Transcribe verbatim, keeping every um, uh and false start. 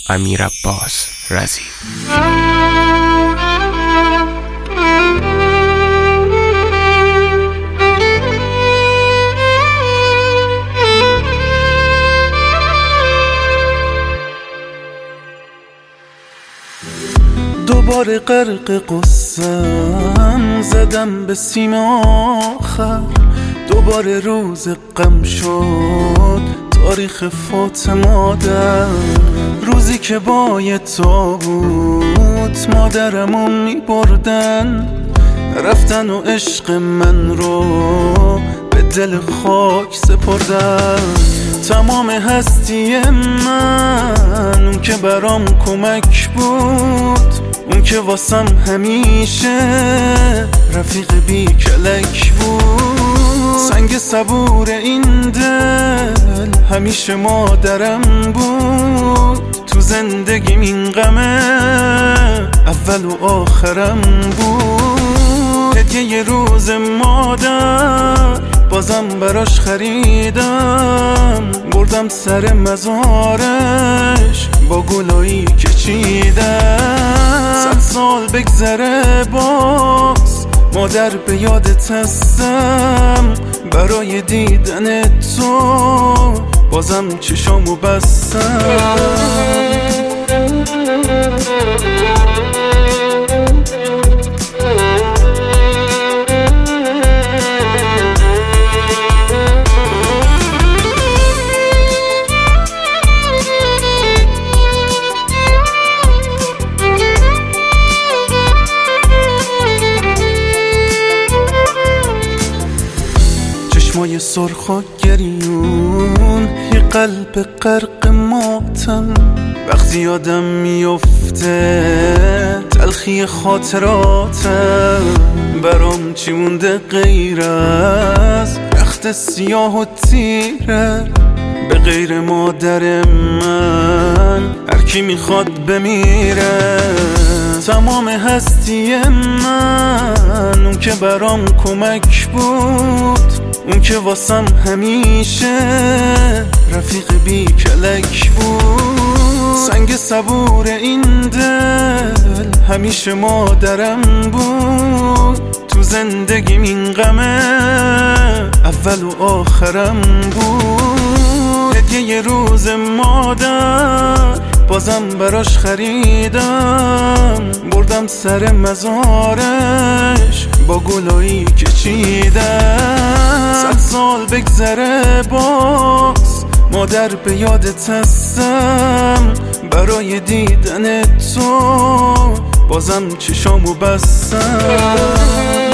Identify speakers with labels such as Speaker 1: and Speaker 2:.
Speaker 1: امیرعباس رضی.
Speaker 2: دوباره غرق قصه‌ام زدم به سیم آخر، دوباره روز غم شد تاریخ فوت مادر، روزی که با یه تابوت مادرمو میبردن، رفتن و عشق من رو به دل خاک سپردن. تمام هستی من، اون که برام کمک بود، اون که واسم همیشه رفیق بی کلک بود، سنگ صبور این دل همیشه مادرم بود، تو زندگیم این غمه اول و آخرم بود. هدیه یه روز مادر بازم براش خریدم، بردم سر مزارش با گلایی که چیدم. صد سال بگذره باز مادر به یادت هستم، برای دیدن تو بازم چشامو بستم. چشمای سرخ و گریون، یه قلب غرق ماتم، وقتی یادم میفته تلخی خاطراتم. برام چی مونده غیر از رخت سیاه و تیره، به غیر مادر من هر کی میخواد بمیره. تمام هستی من، اون که برام کمک بود، اون که واسم همیشه رفیق بی کلک بود، سنگ صبور این دل همیشه مادرم بود، تو زندگیم این غمه اول و آخرم بود. هدیه یه روز مادر بازم براش خریدم، بردم سر مزارش با گلایی که چیدم. صد سال بگذره باز مادر به یادت هستم، برای دیدن تو بازم چشامو بستم.